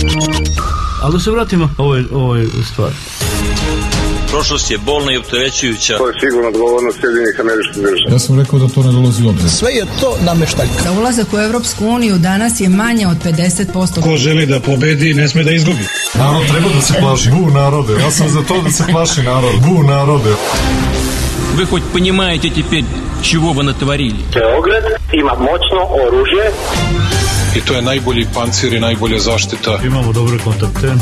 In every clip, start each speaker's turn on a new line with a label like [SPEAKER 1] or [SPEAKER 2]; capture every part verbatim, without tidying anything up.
[SPEAKER 1] Ali da se vratimo ovoj, ovoj stvari.
[SPEAKER 2] Prošlost je bolna i opterećujuća.
[SPEAKER 3] To je sigurno odgovornost Sjedinjenih Američkih Država.
[SPEAKER 4] Ja sam rekao da to ne dolazi u obzir.
[SPEAKER 5] Sve je to nameštaljka.
[SPEAKER 6] Da ulazak u Evropsku uniju danas je manje od pedeset posto.
[SPEAKER 7] Ko želi da pobedi, ne sme da izgubi.
[SPEAKER 4] Narod treba da se plaši. Bu narode. Ja sam za to da se plaši narod. Bu narode.
[SPEAKER 2] Вы хоть понимаете теперь, чего вы натворили?
[SPEAKER 3] Beograd ima moćno oružje.
[SPEAKER 4] I to je najbolji pancir i najbolja zaštita.
[SPEAKER 1] Imamo dobre kontakte.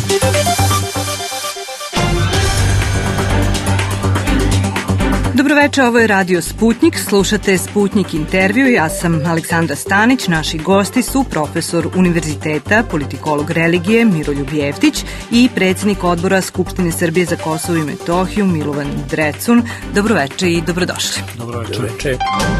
[SPEAKER 8] Dobroveče, ovo je Radio Sputnik, slušate Sputnik intervju, ja sam Aleksandra Stanić, naši gosti su profesor univerziteta, politikolog religije Miroljub Jeftić i predsjednik odbora Skupštine Srbije za Kosovo i Metohiju Milovan Drecun. Dobroveče i dobrodošli.
[SPEAKER 5] Dobroveče.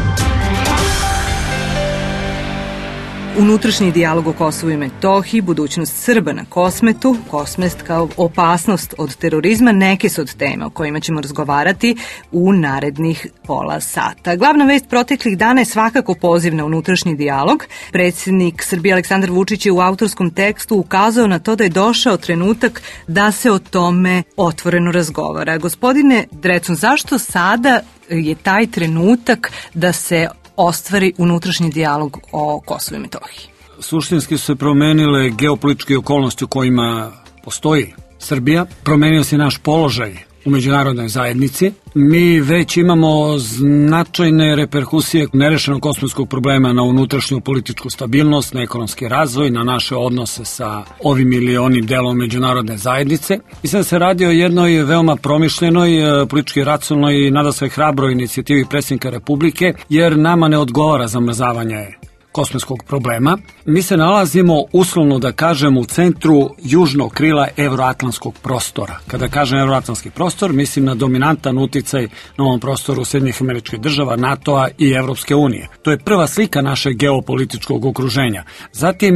[SPEAKER 8] Unutrašnji dijalog o Kosovu i Metohiji, budućnost Srba na Kosmetu, Kosmet kao opasnost od terorizma, neke su od tema o kojima ćemo razgovarati u narednih pola sata. Glavna vest proteklih dana je svakako poziv na unutrašnji dijalog. Predsjednik Srbije Aleksandar Vučić je u autorskom tekstu ukazao na to da je došao trenutak da se o tome otvoreno razgovara. Gospodine Drecun, zašto sada je taj trenutak da se ostvari unutrašnji dijalog o Kosovu i Metohiji?
[SPEAKER 7] Suštinski su se promenile geopolitičke okolnosti u kojima postoji Srbija. Promenio se naš položaj u međunarodnoj zajednici. Mi već imamo značajne reperkusije nerešenog kosmetskog problema na unutrašnju političku stabilnost, na ekonomski razvoj, na naše odnose sa ovim ili onim delom međunarodne zajednice. Mislim da se radi o jednoj veoma promišljenoj, politički racionalnoj i nadasve hrabroj inicijativi predsjednika Republike, jer nama ne odgovara zamrzavanje kosmetskog problema. Mi se nalazimo, uslovno da kažem, u centru južnog krila evroatlantskog prostora. Kada kažem evroatlantski prostor, mislim na dominantan uticaj na ovom prostoru Sjedinjenih Američkih Država, NATO-a i Evropske unije. To je prva slika našeg geopolitičkog okruženja. Zatim,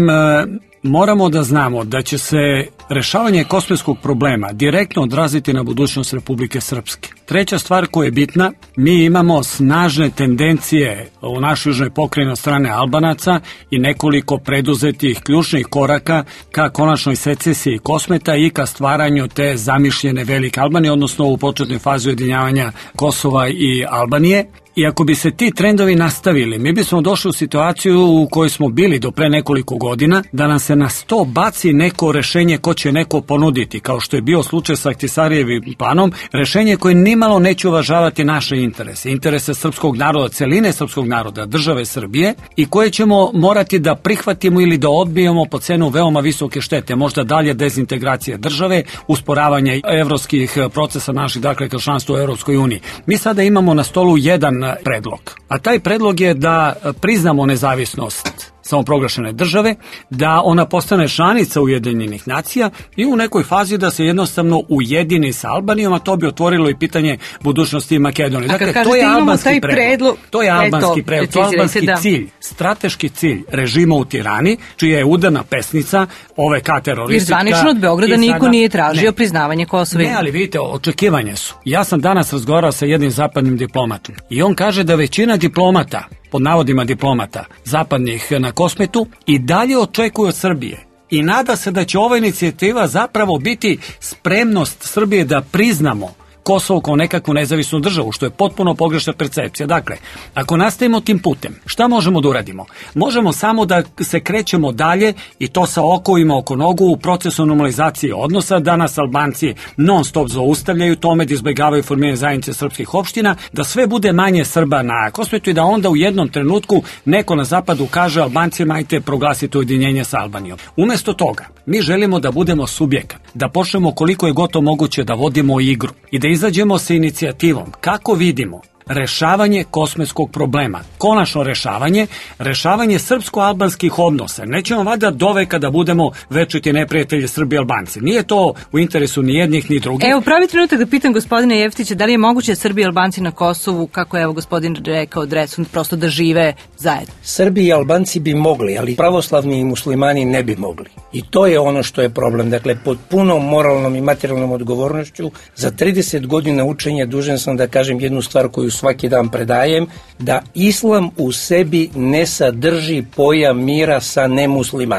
[SPEAKER 7] moramo da znamo da će se rešavanje kosmetskog problema direktno odraziti na budućnost Republike Srpske. Treća stvar koja je bitna, mi imamo snažne tendencije u našoj južnoj pokrajini od strane Albanaca i nekoliko preduzetih ključnih koraka ka konačnoj secesiji Kosmeta i ka stvaranju te zamišljene velike Albanije, odnosno u početnoj fazi ujedinjavanja Kosova i Albanije. I ako bi se ti trendovi nastavili, mi bismo došli u situaciju u kojoj smo bili do pre nekoliko godina, da nam se na sto baci neko rešenje ko će neko ponuditi, kao što je bio slučaj sa Ahtisarijevim planom, rešenje koje nimalo neće uvažavati naše interese, interese srpskog naroda, celine srpskog naroda, države Srbije, i koje ćemo morati da prihvatimo ili da odbijemo po cenu veoma visoke štete, možda dalje dezintegracije države, usporavanje evropskih procesa naših, dakle, kao članstvo u Evropskoj uniji. Mi sada imamo na stolu jedan predlog, a taj predlog je da priznamo nezavisnost samoproglašene države, da ona postane članica Ujedinjenih nacija i u nekoj fazi da se jednostavno ujedini sa Albanijom, a to bi otvorilo i pitanje budućnosti Makedonije. Dakle, to je albanski predlog. To je albanski predlog, to je albanski cilj, strateški cilj režima u Tirani, čija je udarna pesnica O V K teroristička.
[SPEAKER 8] Jer zvanično od Beograda niko nije tražio priznavanje Kosova.
[SPEAKER 7] Ne, ali vidite, očekivanje su. Ja sam danas razgovarao sa jednim zapadnim diplomatom i on kaže da većina diplomata, pod navodima diplomata, zapadnih na Kosmetu, i dalje očekuju od Srbije i nada se da će ova inicijativa zapravo biti spremnost Srbije da priznamo Kosovo kao nekakvu nezavisnu državu, što je potpuno pogrešna percepcija. Dakle, ako nastavimo tim putem, šta možemo da uradimo? Možemo samo da se krećemo dalje, i to sa okovima oko nogu, u procesu normalizacije odnosa, da nas Albanci non stop zaustavljaju tome, da izbjegavaju formiranje zajednice srpskih opština, da sve bude manje Srba na Kosmetu i da onda u jednom trenutku neko na zapadu kaže Albancima ajte proglasiti ujedinjenje sa Albanijom. Umesto toga, mi želimo da budemo subjekat, da počnemo koliko je gotovo moguće da vodimo igru i da izađemo sa inicijativom kako vidimo rešavanje kosmetskog problema, konačno rešavanje, rešavanje srpsko-albanskih odnosa. Nećemo valjda doveka da budemo večiti neprijatelji Srbi i Albanci. Nije to u interesu ni jednih ni drugih.
[SPEAKER 8] Evo, pravi trenutak da pitam gospodina Jeftića, da li je moguće Srbi i Albanci na Kosovu, kako je evo gospodin rekao, Drecun, prosto da žive zajedno?
[SPEAKER 5] Srbi i Albanci bi mogli, ali pravoslavni i muslimani ne bi mogli. I to je ono što je problem. Dakle, pod punom moralnom i materijalnom odgovornošću za trideset godina učenja dužan sam da kažem jednu stvar koju svaki dan predajem, da islam u sebi ne sadrži pojam mira sa nemuslimanima.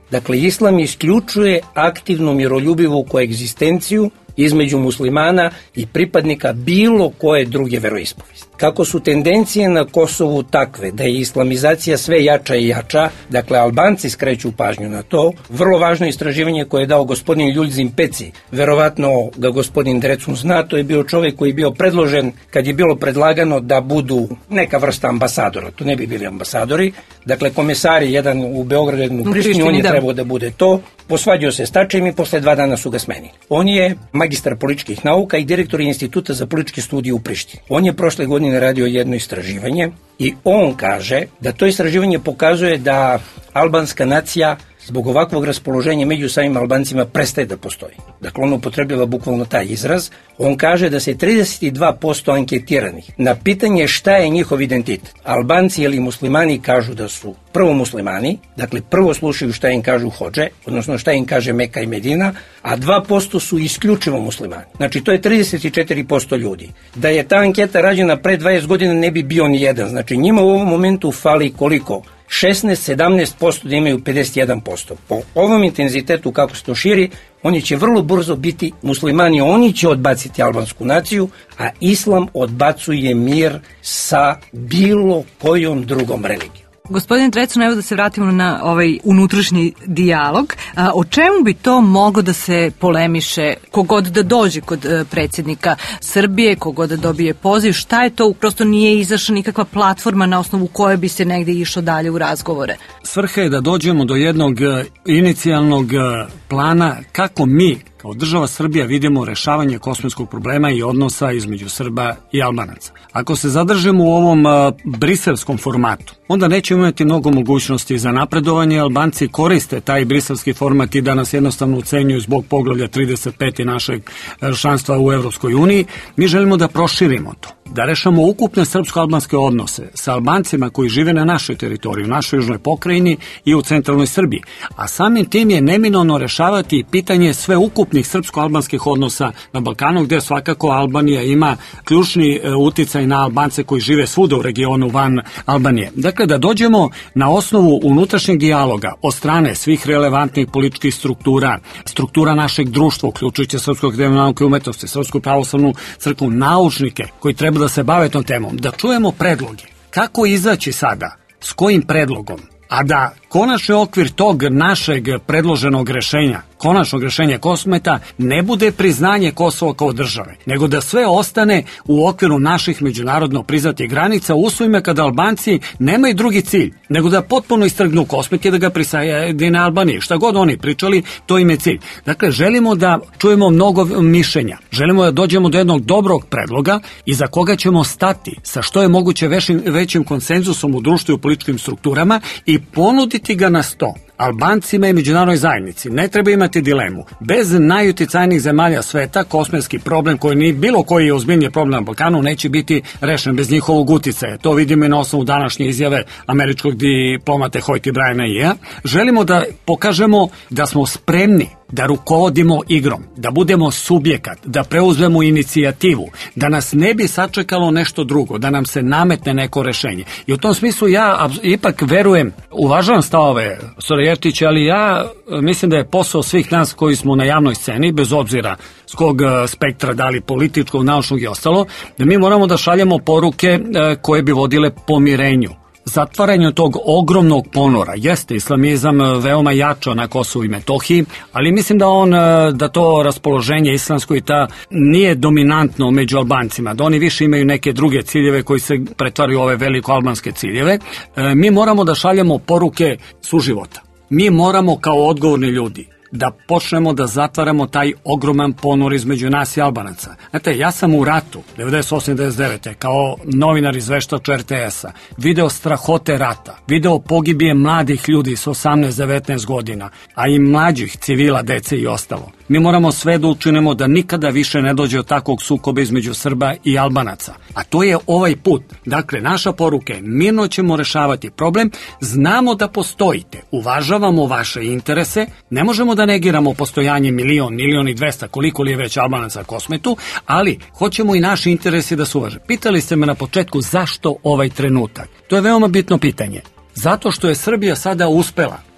[SPEAKER 5] Dakle, islam isključuje aktivnu miroljubivu koegzistenciju između muslimana i pripadnika bilo koje druge veroispovesti. Kako su tendencije na Kosovu takve da je islamizacija sve jača i jača, dakle Albanci skreću pažnju na to, vrlo važno istraživanje koje je dao gospodin Ljuljzim Peci, verovatno ga gospodin Drecun zna, to je bio čovjek koji je bio predložen kad je bilo predlagano da budu neka vrsta ambasadora, to ne bi bili ambasadori, dakle komesari, jedan u Beogradu, jedan u Prištini, on je da. trebao da bude to, posvađao se s Tačijem i posle dva dana su ga smenili. On je magistar političkih nauka i direktor Instituta za političke studije u Prištini. On je prošle godine radio jedno istraživanje i on kaže da to istraživanje pokazuje da albanska nacija zbog ovakvog raspoloženja među samim Albancima prestaje da postoji. Dakle, on upotrebljava bukvalno taj izraz. On kaže da se trideset dva posto anketiranih na pitanje šta je njihov identitet. Albanci ili muslimani kažu da su prvo muslimani, dakle prvo slušaju šta im kažu hodže, odnosno šta im kaže Meka i Medina, a dva posto su isključivo muslimani. Znači, to je trideset četiri posto ljudi. Da je ta anketa rađena pre dvadeset godina ne bi bio ni jedan. Znači, njima u ovom momentu fali koliko? šesnaest sedamnaest posto da imaju pedeset jedan posto. Po ovom intenzitetu kako se to širi, oni će vrlo brzo biti muslimani, oni će odbaciti albansku naciju, a islam odbacuje mir sa bilo kojom drugom religijom.
[SPEAKER 8] Gospodin Drecun, evo da se vratimo na ovaj unutrašnji dijalog. A, o čemu bi to moglo da se polemiše kogod da dođe kod e, predsjednika Srbije, kogod da dobije poziv? Šta je to? Prosto nije izašla nikakva platforma na osnovu koje bi se negde išlo dalje u razgovore.
[SPEAKER 7] Svrha je da dođemo do jednog inicijalnog plana kako mi kao država Srbija vidimo rešavanje kosmetskog problema i odnosa između Srba i Albanaca. Ako se zadržimo u ovom a, briselskom formatu, onda nećemo imati mnogo mogućnosti za napredovanje. Albanci koriste taj briselski format i da nas jednostavno ucenjuju zbog poglavlja trideset pet i našeg članstva u Evropskoj uniji. Mi želimo da proširimo to, da rešamo ukupne srpsko-albanske odnose sa Albancima koji žive na našoj teritoriji, u našoj južnoj pokrajini i u centralnoj Srbiji. A samim tim je neminovno rešavati pitanje sve ukupnih srpsko-albanskih odnosa na Balkanu, gde svakako Albanija ima ključni uticaj na Albance koji žive svuda u regionu van Albanije. Dakle, da dođemo na osnovu unutrašnjeg dijaloga od strane svih relevantnih političkih struktura, struktura našeg društva, uključujući Srpsku akademiju nauke i umetnosti, Srpsku pravoslavnu crkvu, naučnike koji treba da se bave tom temom, da čujemo predloge. Kako izaći sada? S kojim predlogom? A da konačni okvir tog našeg predloženog rešenja, konačnog rešenja Kosmeta, ne bude priznanje Kosova kao države, nego da sve ostane u okviru naših međunarodno priznatih granica u uslovima kada Albanci nemaju drugi cilj, nego da potpuno istrgnu Kosmet i da ga prisajede Albaniji. Šta god oni pričali, to im je cilj. Dakle, želimo da čujemo mnogo mišljenja, želimo da dođemo do jednog dobrog predloga i za koga ćemo stati sa što je moguće većim, većim konsenzusom u društvu i u političkim strukturama i ponuditi ga na sto. Albancima i međunarodnoj zajednici ne treba imati dilemu. Bez najuticajnijih zemalja sveta kosmetski problem koji ni bilo koji je ozbiljniji problem na Balkanu neće biti rešen bez njihovog uticaja. To vidimo i na osnovu današnje izjave američkog diplomate Hojti Brajana i ja. Želimo da pokažemo da smo spremni da rukovodimo igrom, da budemo subjekat, da preuzmemo inicijativu, da nas ne bi sačekalo nešto drugo, da nam se nametne neko rešenje. I u tom smislu ja ipak verujem, uvažavam stavove Sorajevtića, ali ja mislim da je posao svih nas koji smo na javnoj sceni, bez obzira s kog spektra, da li političkog, naučnog i ostalo, da mi moramo da šaljemo poruke koje bi vodile pomirenju. Zatvaranju tog ogromnog ponora. Jeste islamizam veoma jača na Kosovu i Metohiji, ali mislim da on, da to raspoloženje islamsko i ta nije dominantno među Albancima, da oni više imaju neke druge ciljeve koji se pretvaraju u ove veliko albanske ciljeve. Mi moramo da šaljemo poruke suživota. Mi moramo kao odgovorni ljudi da počnemo da zatvaramo taj ogroman ponor između nas i Albanaca. Znate, ja sam u ratu, devedeset osme devedeset devete kao novinar izveštač R T S-a, video strahote rata, video pogibije mladih ljudi s osamnaest devetnaest godina, a i mlađih civila, dece i ostalo. Mi moramo sve da učinimo da nikada više ne dođe od takvog sukoba između Srba i Albanaca. A to je ovaj put. Dakle, naša poruka je, mirno ćemo rešavati problem, znamo da postojite, uvažavamo vaše interese, ne možemo da negiramo postojanje milion, milion i dvesta, koliko li je već Albanaca Kosmetu, ali hoćemo i naši interesi da se uvaže. Pitali ste me na početku zašto ovaj trenutak. To je veoma bitno pitanje. Zato što je Srbija sada uspela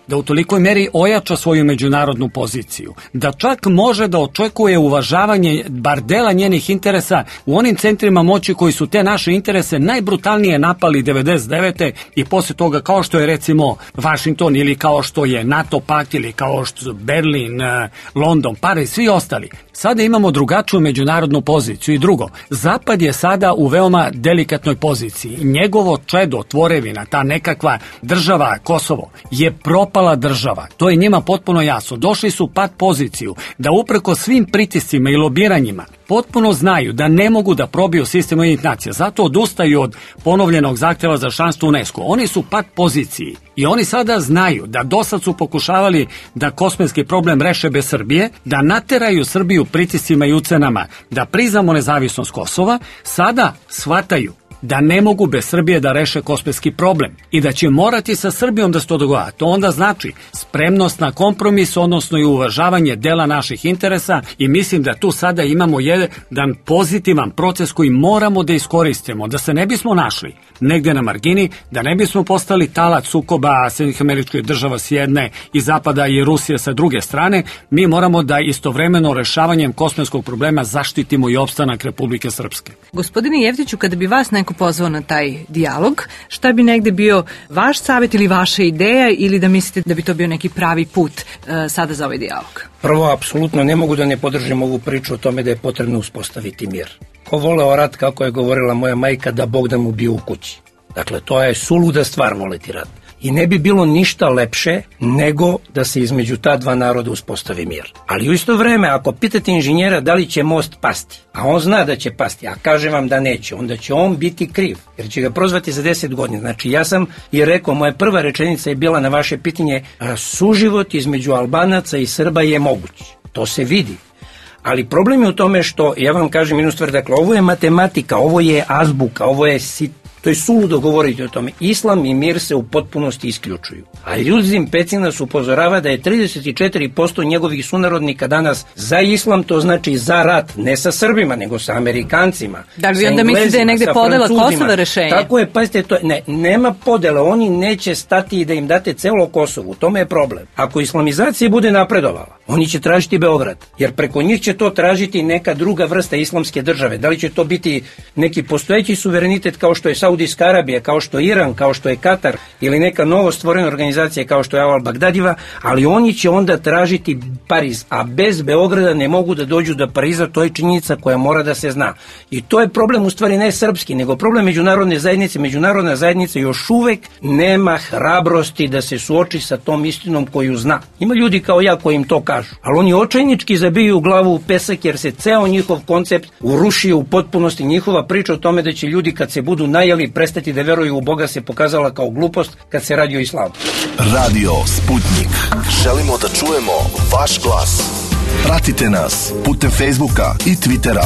[SPEAKER 7] da u tolikoj meri ojača svoju međunarodnu poziciju, da čak može da očekuje uvažavanje bar dela njenih interesa u onim centrima moći koji su te naše interese najbrutalnije napali devedeset devete i posle toga, kao što je recimo Vašington ili kao što je NATO pakt ili kao što je Berlin, London, Pariz i svi ostali. Sada imamo drugačiju međunarodnu poziciju i drugo, Zapad je sada u veoma delikatnoj poziciji. Njegovo čedo, tvorevina, ta nekakva država Kosovo je propala država. To je njima potpuno jasno. Došli su pad poziciju da upreko svim pritiscima i lobiranjima potpuno znaju da ne mogu da probiju sistem Ujedinjenih nacija. Zato odustaju od ponovljenog zahteva za članstvo u UNESCO. Oni su pad poziciji i oni sada znaju da dosad su pokušavali da kosmetski problem reše bez Srbije, da nateraju Srbiju pritiscima i ucenama, da priznamo nezavisnost Kosova, sada shvataju da ne mogu bez Srbije da reše kosmetski problem i da će morati sa Srbijom da se to dogovara. To onda znači spremnost na kompromis, odnosno i uvažavanje dela naših interesa i mislim da tu sada imamo jedan pozitivan proces koji moramo da iskoristimo, da se ne bismo našli negde na margini, da ne bismo postali talac sukoba Sjedinjenih Američkih Država s jedne i Zapada i Rusije sa druge strane. Mi moramo da istovremeno rešavanjem kosmetskog problema zaštitimo i opstanak Republike Srpske.
[SPEAKER 8] Gospodine Jeftiću, kada bi vas neko pozvao na taj dijalog, šta bi negde bio vaš savjet ili vaša ideja ili da mislite da bi to bio neki pravi put uh, sada za ovaj dijalog?
[SPEAKER 5] Prvo, apsolutno ne mogu da ne podržim ovu priču o tome da je potrebno uspostaviti mir. Ko voleo rat, kako je govorila moja majka, da Bog da mu bio u kući. Dakle, to je suluda stvar voleti rat. I ne bi bilo ništa lepše nego da se između ta dva naroda uspostavi mir. Ali u isto vreme, ako pitate inženjera da li će most pasti, a on zna da će pasti, a kaže vam da neće, onda će on biti kriv, jer će ga prozvati za deset godina. Znači, ja sam i rekao, moja prva rečenica je bila na vaše pitanje, suživot između Albanaca i Srba je moguć. To se vidi. Ali problem je u tome što, ja vam kažem jednu stvar, dakle, ovo je matematika, ovo je azbuka, ovo je sit, to je suludo govoriti o tome. Islam i mir se u potpunosti isključuju. A Ljuzim Pecin nas upozorava da je trideset četiri posto njegovih sunarodnika danas za islam, to znači za rat, ne sa Srbima, nego sa Amerikancima.
[SPEAKER 8] Da li vi onda mislite da je negde podela Kosova rešenje?
[SPEAKER 5] Tako je, pazite, to, ne, nema podele, oni neće stati i da im date celo Kosovo, u tome je problem. Ako islamizacija bude napredovala, oni će tražiti Beograd, jer preko njih će to tražiti neka druga vrsta islamske države. Da li će to biti neki postojeći suverenitet kao što je Saudijska Arabija, kao što je Iran, kao što je Katar ili neka novo stvorena organizacija kao što je Al-Bagdadiva, ali oni će onda tražiti Pariz, a bez Beograda ne mogu da dođu do Pariza, to je činjenica koja mora da se zna. I to je problem u stvari ne srpski, nego problem međunarodne zajednice. Međunarodna zajednica još uvek nema hrabrosti da se suoči sa tom istinom koju zna. Ima ljudi kao ja koji im to kažu, ali oni očajnički zabiju u glavu u pesak jer se ceo njihov koncept urušio u potpunosti. Njihova priča o tome da će ljudi kad se budu najeli prestati da veruju u Boga se pokazala kao glupost kad se radi o islamu.
[SPEAKER 9] Radio Sputnik. Želimo da čujemo vaš glas. Pratite nas putem Facebooka i Twittera.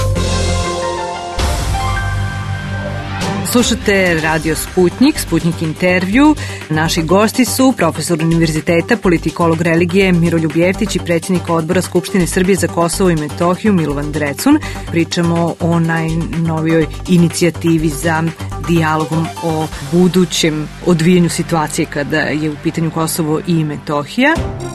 [SPEAKER 8] Slušate Radio Sputnik, Sputnik intervju. Naši gosti su profesor univerziteta, politikolog religije Miroljub Jeftić i predsjednik odbora Skupštine Srbije za Kosovo i Metohiju Milovan Drecun. Pričamo o najnovijoj inicijativi za dijalogom o budućem odvijanju situacije kada je u pitanju Kosovo i Metohija.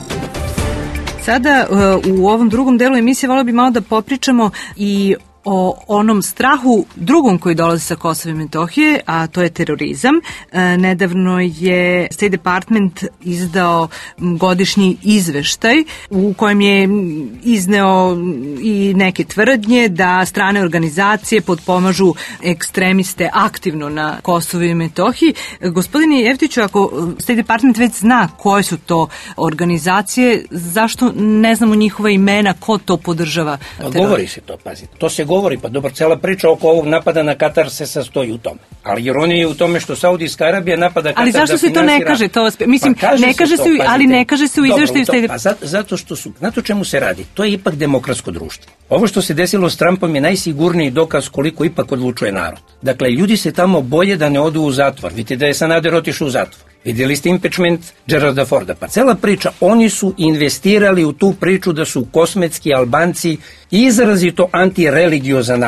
[SPEAKER 8] Sada u ovom drugom delu emisije volio bi malo da popričamo i o onom strahu drugom koji dolazi sa Kosova i Metohije, a to je terorizam. E, nedavno je State Department izdao godišnji izveštaj u kojem je izneo i neke tvrdnje da strane organizacije potpomažu ekstremiste aktivno na Kosovu i Metohiji. Gospodine Jeftiću, ako State Department već zna koje su to organizacije, zašto ne znamo njihova imena, ko to podržava terorizam?
[SPEAKER 5] Govori se to, pazite. To se govori, pa dobro, cela priča oko ovog napada na Katar se sastoji u tome. Ali ironija je u tome što Saudijska Arabija napada Katar.
[SPEAKER 8] Ali zašto se to ne kaže? To, mislim,
[SPEAKER 5] pa kaže
[SPEAKER 8] ne kaže se,
[SPEAKER 5] to,
[SPEAKER 8] se ali ne kaže se u izveštaju.
[SPEAKER 5] Dobro, pa zato, zato što su, znate o čemu se radi? To je ipak demokratsko društvo. Ovo što se desilo s Trumpom je najsigurniji dokaz koliko ipak odlučuje narod. Dakle, ljudi se tamo boje da ne odu u zatvor. Vidite da je Sanader otišao u zatvor. Vidjeli ste impeachment Geralda Forda. Pa cela priča, oni su investirali u tu priču da su kosmetski Albanci izrazito antireligiozan narod.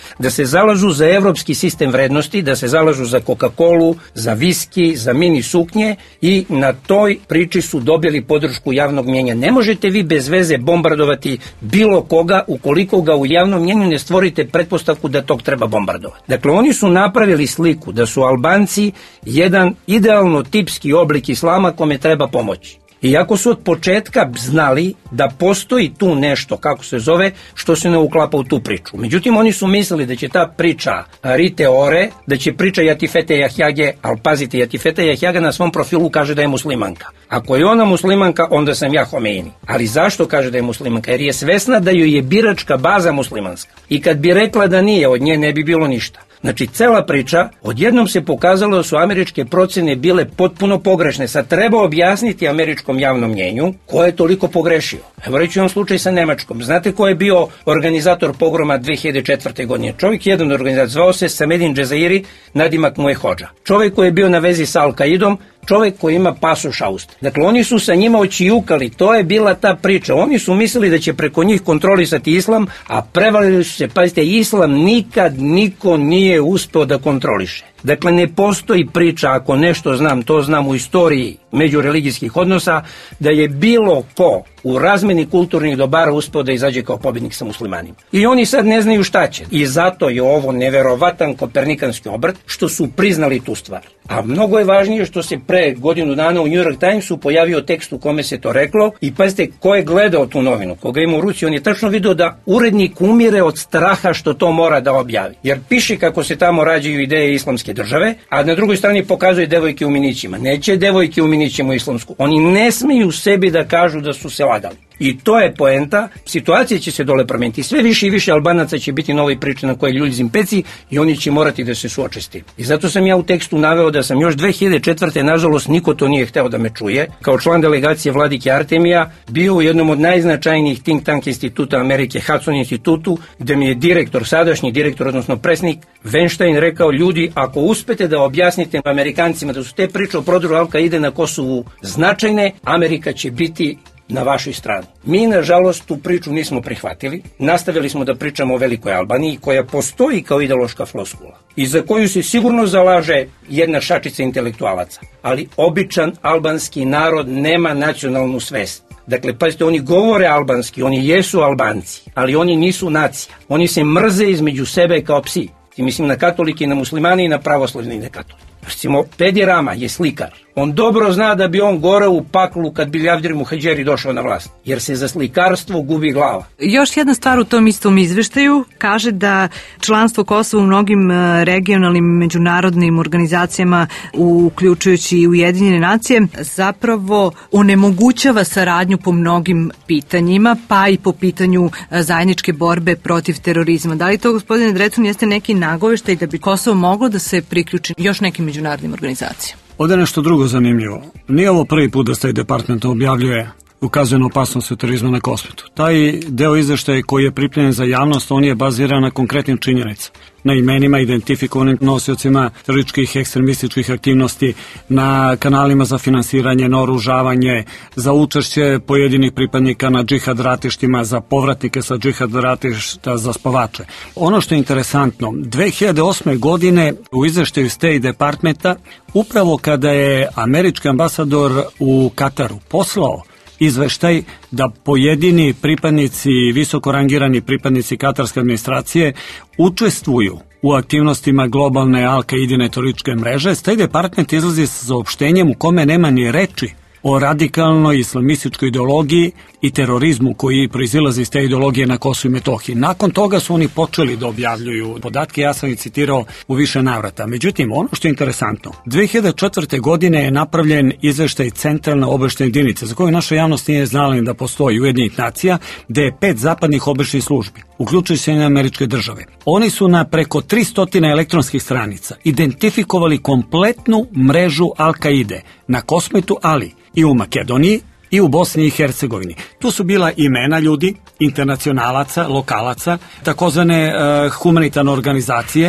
[SPEAKER 5] da se zalažu za evropski sistem vrednosti, da se zalažu za Coca-Colu, za viski, za mini suknje i na toj priči su dobili podršku javnog mnjenja. Ne možete vi bez veze bombardovati bilo koga ukoliko ga u javnom mnjenju ne stvorite pretpostavku da tog treba bombardovati. Dakle, oni su napravili sliku da su Albanci jedan idealno tipski oblik islama kome treba pomoći. Iako su od početka znali da postoji tu nešto, kako se zove, što se ne uklapa u tu priču. Međutim, oni su mislili da će ta priča Rite Ore, da će priča Jatifete Jahjage, ali pazite, Jatifete Jahjaga na svom profilu kaže da je muslimanka. Ako je ona muslimanka, onda sam ja Homeini. Ali zašto kaže da je muslimanka? Jer je svesna da joj je biračka baza muslimanska. I kad bi rekla da nije, od nje ne bi bilo ništa. Znači, cela priča, odjednom se pokazalo da su američke procene bile potpuno pogrešne. Sad treba objasniti američkom javnom mnjenju ko je toliko pogrešio. Evo reći vam slučaj sa Nemačkom. Znate ko je bio organizator pogroma dve hiljade četvrte. godine? Čovjek jedan organizator, zvao se Samedin Džezairi, nadimak mu je Hodža. Čovjek koji je bio na vezi sa Al-Kaidom, čovjek koji ima pasoš Austrije. Dakle, oni su sa njima očijukali, to je bila ta priča. Oni su mislili da će preko njih kontrolisati islam, a prevalili su se, pazite, islam nikad niko nije uspeo da kontroliše. Dakle, ne postoji priča, ako nešto znam, to znam u istoriji međureligijskih odnosa, da je bilo ko u razmeni kulturnih dobara uspeo da izađe kao pobjednik sa muslimanima. I oni sad ne znaju šta će. I zato je ovo neverovatan kopernikanski obrt što su priznali tu stvar. A mnogo je važnije što se pre godinu dana u New York Timesu pojavio tekst u kome se to reklo i pazite ko je gledao tu novinu, koga ima u ruci, on je tačno vidio da urednik umire od straha što to mora da objavi. Jer piše kako se tamo rađaju ideje islamske države, a na drugoj strani pokazuje devojke u minićima. Neće devojke u minićima u islamsku. Oni ne smiju sebi da kažu da su se lagali. I to je poenta, situacija će se dole promeniti. Sve više i više Albanaca će biti na ovoj priči na kojoj ljudi zimpeci i oni će morati da se suoče s tim. I zato sam ja u tekstu naveo da sam još dve hiljade četvrte. nažalost niko to nije hteo da me čuje, kao član delegacije vladike Artemija, bio u jednom od najznačajnijih think tank instituta Amerike, Hudson institutu, gde mi je direktor, sadašnji direktor, odnosno presnik Weinstein rekao, ljudi, ako uspete da objasnite Amerikancima da su te priče o prodoru Al-Kaide na Kosovu značajne, Amerika će biti na vašoj strani. Mi, nažalost, tu priču nismo prihvatili. Nastavili smo da pričamo o Velikoj Albaniji, koja postoji kao ideološka floskula i za koju se sigurno zalaže jedna šačica intelektualaca. Ali običan albanski narod nema nacionalnu svest. Dakle, pazite, oni govore albanski, oni jesu Albanci, ali oni nisu nacija. Oni se mrze između sebe kao psi. I mislim na katolike i na muslimane i na pravoslavne i na katolike. Recimo, Pedi Rama je slikar. On dobro zna da bi on goreo u paklu kad bi Javdir Muhadžeri došao na vlast, jer se za slikarstvo gubi glava.
[SPEAKER 8] Još jedna stvar u tom istom izveštaju kaže da članstvo Kosova u mnogim regionalnim međunarodnim organizacijama, uključujući i Ujedinjene nacije, zapravo onemogućava saradnju po mnogim pitanjima, pa i po pitanju zajedničke borbe protiv terorizma. Da li to, gospodine Drecun, jeste neki nagoveštaj da bi Kosovo moglo da se priključi još nekim međunarodnim organizacijama?
[SPEAKER 7] Ovdje je nešto drugo zanimljivo. Nije ovo prvi put da State Department objavljuje ukazuje na opasnost od terorizma na Kosmetu. Taj deo izveštaja koji je pripremljen za javnost, on je baziran na konkretnim činjenicama, na imenima identifikovanim nosiocima terorističkih ekstremističkih aktivnosti, na kanalima za finansiranje, naoružavanje, za učešće pojedinih pripadnika na džihad ratištima, za povratnike sa džihad ratišta, za spavače. Ono što je interesantno, dve hiljade osme. godine u izveštaju State Departmenta, upravo kada je američki ambasador u Kataru poslao izveštaj da pojedini pripadnici, visoko rangirani pripadnici katarske administracije učestvuju u aktivnostima globalne Al-Kaidine terorističke mreže, State Department izlazi sa saopštenjem u kome nema ni reči o radikalnoj islamističkoj ideologiji i terorizmu koji proizilazi iz te ideologije na Kosovu i Metohiji. Nakon toga su oni počeli da objavljuju podatke, ja sam ih citirao u više navrata. Međutim, ono što je interesantno, dve hiljade četvrte. godine je napravljen izveštaj Centralne obaveštajne jedinice, za koju naša javnost nije znala ni da postoji, Ujedinjenih nacija, gde je pet zapadnih obaveštajnih službi, uključujući Sjedinjene Američke Države. Oni su na preko tristo elektronskih stranica identifikovali kompletnu mrežu Al-Kaide na Kosmetu, ali i u Makedoniji i u Bosni i Hercegovini. Tu su bila imena ljudi, internacionalaca, lokalaca, takozvane uh, humanitarne organizacije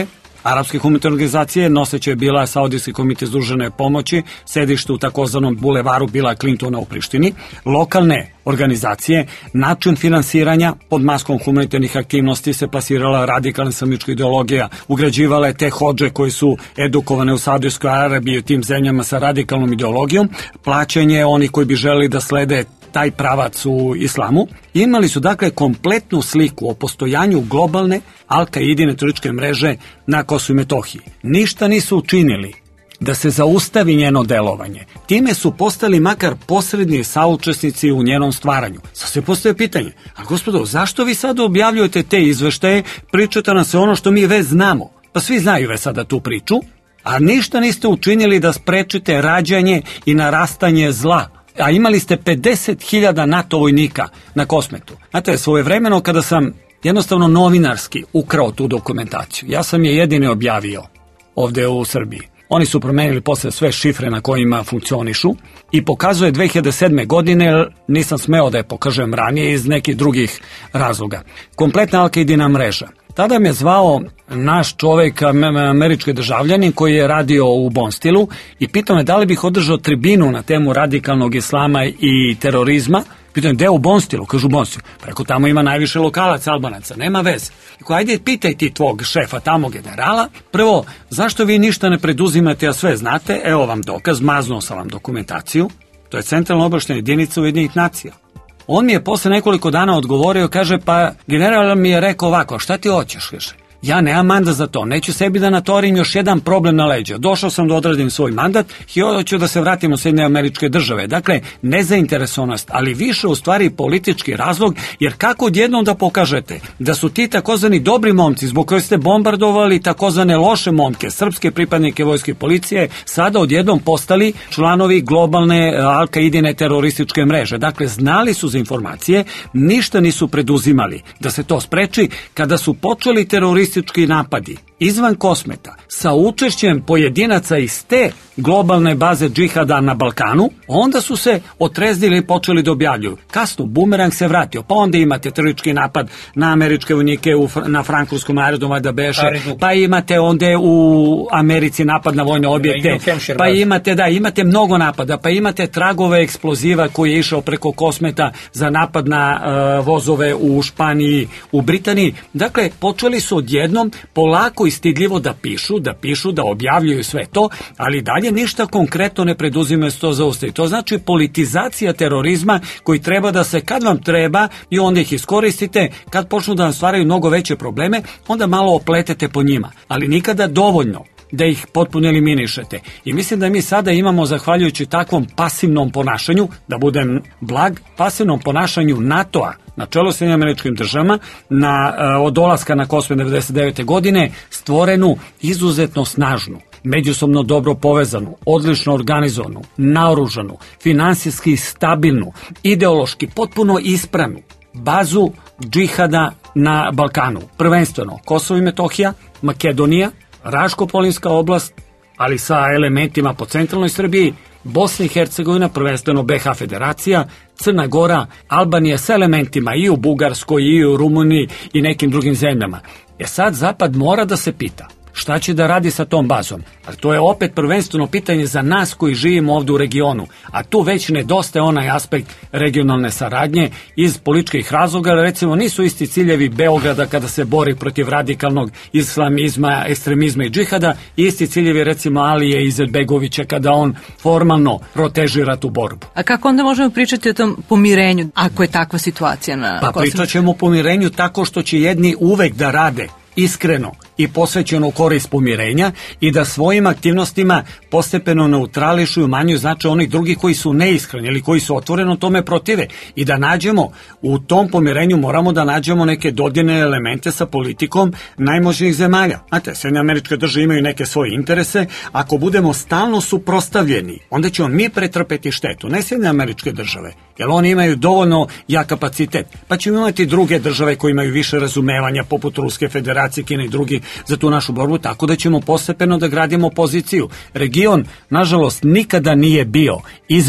[SPEAKER 7] arapske humanitarne organizacije, noseća je bila Saudijski komitet združene pomoći, sedište u takozvanom bulevaru Bila Clintona u Prištini, lokalne organizacije, način finansiranja pod maskom humanitarnih aktivnosti se plasirala radikalna islamička ideologija, ugrađivala je te hodže koji su edukovane u Saudijskoj Arabiji i u tim zemljama sa radikalnom ideologijom, plaćanje onih koji bi želeli da slede taj pravac u islamu. Imali su dakle kompletnu sliku o postojanju globalne Al-Kaidine terorističke mreže na Kosovu i Metohiji. Ništa nisu učinili da se zaustavi njeno delovanje. Time su postali makar posredni saučesnici u njenom stvaranju. Sad se postoje pitanje, a gospodo, zašto vi sad objavljujete te izveštaje, pričate nam se ono što mi već znamo? Pa svi znaju već sada tu priču, a ništa niste učinili da sprečite rađanje i narastanje zla. A imali ste pedeset hiljada NATO vojnika na Kosmetu. Znate, svojevremeno kada sam jednostavno novinarski ukrao tu dokumentaciju, ja sam je jedini objavio ovde u Srbiji. Oni su promenili posle sve šifre na kojima funkcionišu i pokazuje dve hiljade sedme. godine, nisam smeo da je pokažem ranije iz nekih drugih razloga. Kompletna Al-Kaidina mreža. Tada me zvao naš čovjek, američki državljanin koji je radio u Bonstilu i pitao me da li bih održao tribinu na temu radikalnog islama i terorizma. Pitao me, gde u Bonstilu? Kažu u Bonstilu. Preko tamo ima najviše lokalaca Albanaca, nema veze. Ako ajde pitaj ti tvog šefa tamo generala, prvo, zašto vi ništa ne preduzimate, a sve znate, evo vam dokaz, maznuo sam vam dokumentaciju, to je centralna obaveštajna jedinica Ujedinjenih nacija. On mi je posle nekoliko dana odgovorio, kaže, pa general mi je rekao ovako, šta ti hoćeš, kaže? Ja nemam mandat za to, neću sebi da natorim još jedan problem na leđa. Došao sam da odradim svoj mandat i hoću da se vratim u Sjedinjene Američke Države. Dakle, nezainteresovanost, ali više u stvari politički razlog, jer kako odjednom da pokažete da su ti takozvani dobri momci zbog koji ste bombardovali takozvane loše momke, srpske pripadnike vojske i policije, sada odjednom postali članovi globalne Al-Kaidine terorističke mreže. Dakle, znali su za informacije, ništa nisu preduzimali da se to spreči. Kada su počeli teroristi napadi izvan Kosmeta sa učešćem pojedinaca iz te globalne baze džihada na Balkanu, onda su se otreznili i počeli da objavljuju. Kasno, bumerang se vratio, pa onda imate teroristički napad na američke vojnike u, na frankfurtskom aerodromu da beše, pa imate onda u Americi napad na vojne objekte, pa imate, da, imate mnogo napada, pa imate tragove eksploziva koji je išao preko Kosmeta za napad na uh, vozove u Španiji, u Britaniji. Dakle, počeli su odjednom polako i stidljivo da pišu, da pišu, da objavljuju sve to, ali dalje ništa konkretno ne preduzimaju s to zaustavi. To znači politizacija terorizma koji treba da se kad vam treba i onda ih iskoristite, kad počnu da vam stvaraju mnogo veće probleme, onda malo opletete po njima, ali nikada dovoljno da ih potpuno eliminišete. I mislim da mi sada imamo, zahvaljujući takvom pasivnom ponašanju, da budem blag, pasivnom ponašanju NATO-a na čelu s Sjedinjenim Američkim Državama, na, od dolaska na Kosovo devedeset devete. godine, stvorenu izuzetno snažnu, međusobno dobro povezanu, odlično organizovanu, naoružanu, finansijski stabilnu, ideološki potpuno ispravnu bazu džihada na Balkanu. Prvenstveno Kosovo i Metohija, Makedonija, Raško-Polinska oblast, ali sa elementima po centralnoj Srbiji, Bosna i Hercegovina, prvenstveno be ha federacija, Crna Gora, Albanija sa elementima i u Bugarskoj i u Rumuniji i nekim drugim zemljama. E sad Zapad mora da se pita šta će da radi sa tom bazom. Ali to je opet prvenstveno pitanje za nas koji živimo ovdje u regionu. A tu već nedostaje onaj aspekt regionalne saradnje iz političkih razloga. Recimo nisu isti ciljevi Beograda kada se bori protiv radikalnog islamizma, ekstremizma i džihada, isti ciljevi recimo Alije Izetbegovića kada on formalno protežira tu borbu.
[SPEAKER 8] A kako onda možemo pričati o tom pomirenju ako je takva situacija na
[SPEAKER 7] Pa
[SPEAKER 8] Kosovu?
[SPEAKER 7] pričat ćemo o pomirenju tako što će jedni uvek da rade iskreno i posvećeno u korist pomirenja i da svojim aktivnostima postepeno neutrališu i umanjuju značaj onih drugih koji su neiskreni ili koji su otvoreno tome protive i da nađemo u tom pomirenju, moramo da nađemo neke dodirne elemente sa politikom najmoćnijih zemalja. Znate, Sjedinjene Američke Države imaju neke svoje interese, ako budemo stalno suprotstavljeni, onda ćemo mi pretrpeti štetu, ne Sjedinjene Američke Države, jer oni imaju dovoljno jak kapacitet, pa ćemo imati druge države koje imaju više razumevanja, poput Ruske Federacije, Kine i drugi za tu našu borbu, tako da ćemo postepeno da gradimo poziciju. Region, nažalost, nikada nije bio izvan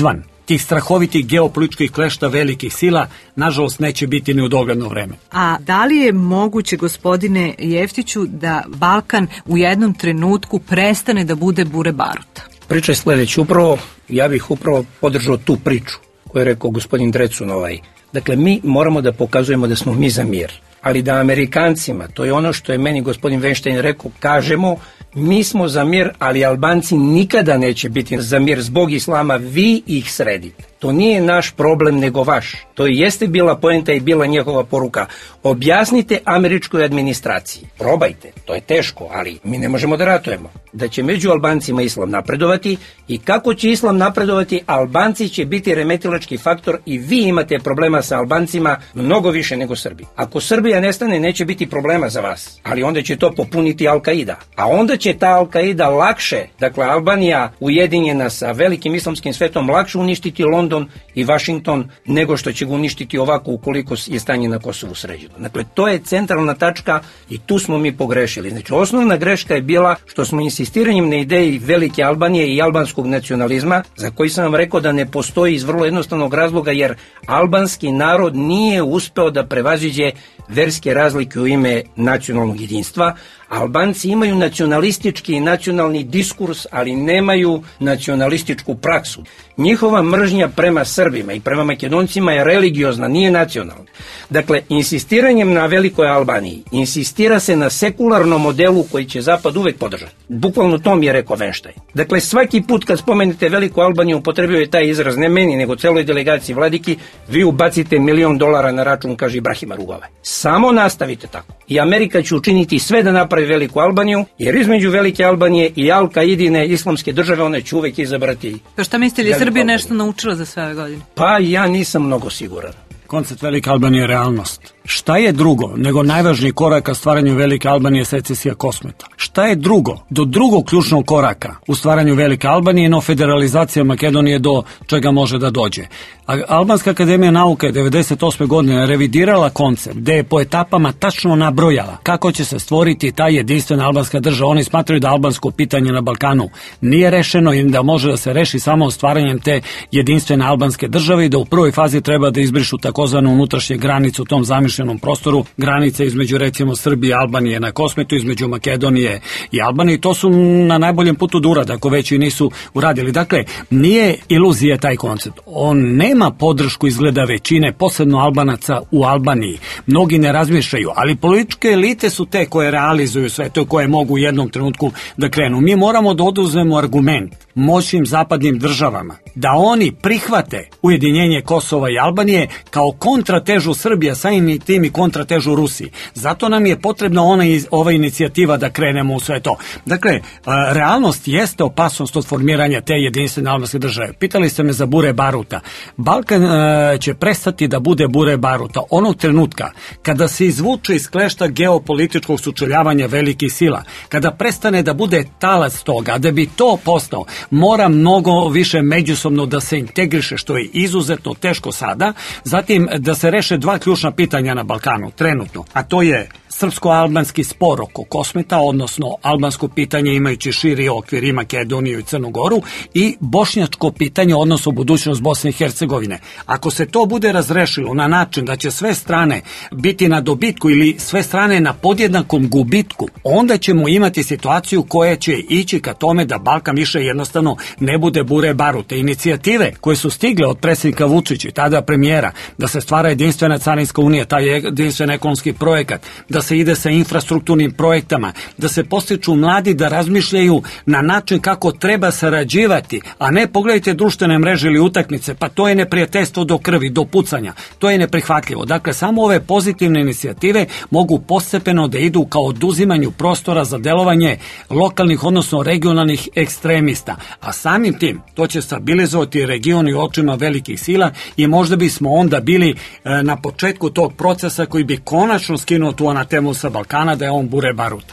[SPEAKER 7] tih strahovitih geopolitičkih klešta velikih sila, nažalost, neće biti ni u dogledno vreme.
[SPEAKER 8] A da li je moguće, gospodine Jeftiću, da Balkan u jednom trenutku prestane da bude bure baruta?
[SPEAKER 5] Priča je sledeća. Upravo, ja bih upravo podržao tu priču koju je rekao gospodin Drecun ovaj. Dakle, mi moramo da pokazujemo da smo mi za mir. Ali da Amerikancima, to je ono što je meni gospodin Weinstein rekao, kažemo, mi smo za mir, ali Albanci nikada neće biti za mir zbog islama, vi ih sredite. To nije naš problem nego vaš. To jeste bila poenta i bila njihova poruka. Objasnite američkoj administraciji. Probajte, to je teško, ali mi ne možemo da ratujemo. Da će među Albancima islam napredovati i kako će islam napredovati, Albanci će biti remetilački faktor i vi imate problema sa Albancima mnogo više nego Srbi. Ako Srbija nestane, neće biti problema za vas, ali onda će to popuniti Al-Qaida. A onda će ta Al-Qaida lakše, dakle Albanija ujedinjena sa velikim islamskim svetom, lakše uništiti London i Washington nego što će ga uništiti ovako ukoliko je stanje na Kosovu sređeno. Dakle, to je centralna tačka i tu smo mi pogrešili. Znači, osnovna greška je bila što smo insistiranjem na ideji velike Albanije i albanskog nacionalizma, za koji sam vam rekao da ne postoji iz vrlo jednostavnog razloga, jer albanski narod nije uspeo da prevaziđe verske razlike u ime nacionalnog jedinstva. Albanci imaju nacionalistički i nacionalni diskurs, ali nemaju nacionalističku praksu. Njihova mržnja prema Srbima i prema Makedoncima je religiozna, nije nacionalna. Dakle, insistiranjem na velikoj Albaniji, insistira se na sekularnom modelu koji će Zapad uvek podržati. Bukvalno to mi je rekao Weinstein. Dakle, svaki put kad spomenete veliku Albaniju, upotrebio je taj izraz, ne meni, nego celoj delegaciji Vladiki, vi ubacite milion dolara na račun, kaže Ibrahima Rugove. Samo nastavite tako. I Amerika će učiniti sve da napravi veliku Albaniju, jer između velike Albanije i Al-Kaidine islamske države one će uvek izabrati.
[SPEAKER 8] Pa šta mislite, li Srbija nešto naučila za sve ove godine?
[SPEAKER 5] Pa ja nisam mnogo siguran.
[SPEAKER 7] Koncept Velike Albanije je realnost. Šta je drugo nego najvažniji korak ka stvaranju Velike Albanije secesija Kosmeta? Šta je drugo do drugog ključnog koraka u stvaranju Velike Albanije, no federalizacija Makedonije do čega može da dođe? A Albanska akademija nauka je devedeset osme godine revidirala koncept gde je po etapama tačno nabrojala kako će se stvoriti ta jedinstvena albanska država. Oni smatraju da albansko pitanje na Balkanu nije rešeno i da može da se reši samo stvaranjem te jedinstvene albanske države i da u prvoj fazi treba da izbrišu takozvanu unutrašnje granicu u tom zamišljenom prostoru, granice između recimo Srbije i Albanije na Kosmetu, između Makedonije i Albanije. To su na najboljem putu da urade, ako već i nisu uradili. Dakle, nije iluzija taj koncept. On nema podršku izgleda većine, posebno Albanaca u Albaniji. Mnogi ne razmišljaju, ali političke elite su te koje realizuju sve to, koje mogu u jednom trenutku da krenu. Mi moramo da oduzmemo argument moćnim zapadnim državama da oni prihvate ujedinjenje Kosova i Albanije kao kontratežu Srbija, samim tim i kontratežu Rusiji. Zato nam je potrebna ona iz, ova inicijativa da krenemo u sve to. Dakle, realnost jeste opasnost od formiranja te jedinstvene albanske države. Pitali ste me za bure baruta. Balkan e, će prestati da bude bure baruta onog trenutka kada se izvuče iz klešta geopolitičkog sučeljavanja velikih sila, kada prestane da bude talac toga, da bi to postao, mora mnogo više međusobno da se integriše, što je izuzetno teško sada, zatim da se reše dva ključna pitanja na Balkanu trenutno, a to je srpsko-albanski spor oko Kosmeta, odnosno albansko pitanje imajući širi okvir i Makedoniju i Crnu Goru, i bošnjačko pitanje, odnosno budućnost Bosne i Hercegovine. Ako se to bude razrešilo na način da će sve strane biti na dobitku ili sve strane na podjednakom gubitku, onda ćemo imati situaciju koja će ići ka tome da Balkan više jednostavno ne bude bure barute. Inicijative koje su stigle od predsjednika Vučića, tada premijera, da se stvara jedinstvena carinska unija, taj jedinstven ekonomski projekat, da se ide sa infrastrukturnim projektama, da se postiču mladi da razmišljaju na način kako treba sarađivati, a ne pogledajte društvene mreže ili utakmice, pa to je neprijateljstvo do krvi, do pucanja. To je neprihvatljivo. Dakle, samo ove pozitivne inicijative mogu postepeno da idu kao oduzimanju prostora za delovanje lokalnih, odnosno regionalnih ekstremista. A samim tim, to će stabilizovati region i očima velikih sila i možda bismo onda bili e, na početku tog procesa koji bi konačno skinuo tu anatemu sa Balkana da je on bure barut.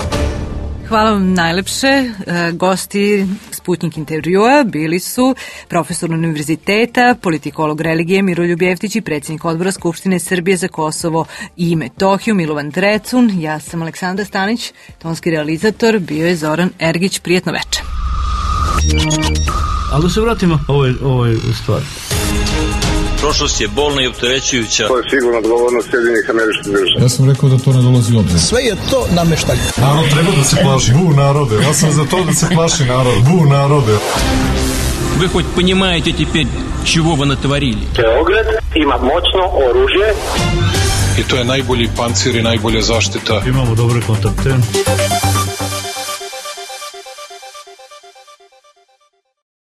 [SPEAKER 8] Hvala vam najlepše. E, gosti Sputnik intervjua bili su profesor univerziteta, politikolog religije Miroljub Jeftić i predsjednik odbora Skupštine Srbije za Kosovo i Metohiju Milovan Drecun. Ja sam Aleksandra Stanić, tonski realizator bio je Zoran Ergić. Prijetno večer.
[SPEAKER 1] Ali da se vratimo ovoj, ovoj stvari.
[SPEAKER 2] Prošlost je bolna i opterećujuća.
[SPEAKER 3] To je sigurno odgovornost Sjedinjenih Američkih Država.
[SPEAKER 4] Ja sam rekao da to ne dolazi u obzir.
[SPEAKER 10] Sve je to nameštalj.
[SPEAKER 4] Narod treba da se plaši. Bu narode. Ja sam za to da se plaši narod. Bu narode.
[SPEAKER 2] Вы хоть понимаете теперь, чего вы натворили?
[SPEAKER 3] Beograd ima moćno oružje.
[SPEAKER 4] I to je najbolji pancir i najbolja zaštita.
[SPEAKER 1] Imamo dobre kontakte.